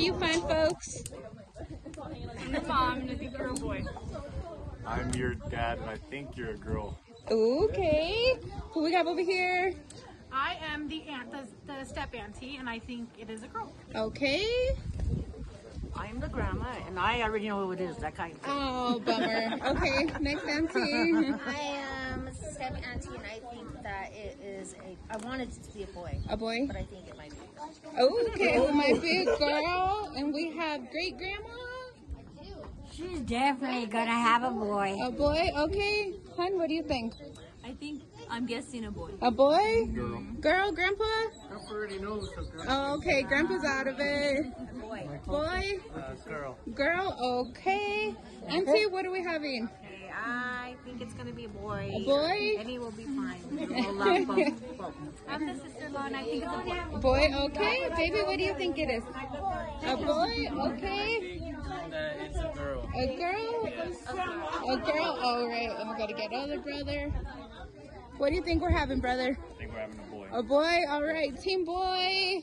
you fine folks? I'm the mom, and I think you're a boy. I'm your dad, and I think you're a girl. Okay. Who we got over here? I am the aunt, the step auntie, and I think it is a girl. Okay. I'm the grandma, and I already know who it is, that kind of thing. Oh, bummer. Okay, next auntie. I am step auntie, and I think that it is I wanted it to be a boy. A boy? But I think it might be a girl. Okay, it might be a girl. And we have great grandma. She's definitely gonna have a boy. A boy? Okay. Hun, what do you think? I'm guessing a boy. A boy? Girl. Girl, grandpa? Grandpa already knows. So girl. Oh, okay, grandpa's out of it. Boy? Girl. Girl, okay. Auntie, what are we having? I think it's going to be a boy. A boy? Eddie will be fine. We'll love both. I'm the sister-in-law, and I think it's a boy. Boy, okay. Baby, what do you think it is? A boy, okay. It's a girl. A girl? A girl? All right. And we got to get other brother. What do you think we're having, brother? I think we're having a boy. A boy? All right. Team boy.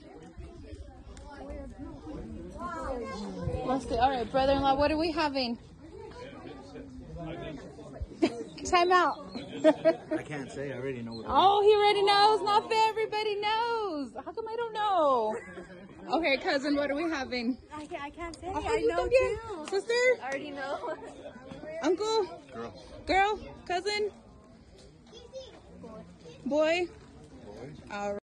Lost it. All right, brother-in-law, what are we having? Time out. I can't say. I already know what it is. Oh, he already knows. Not fair. Everybody knows. How come I don't know? Okay, cousin, what are we having? I can't say. I know too. Sister? I already know. Uncle? Girl. Girl? Cousin? Boy? All right.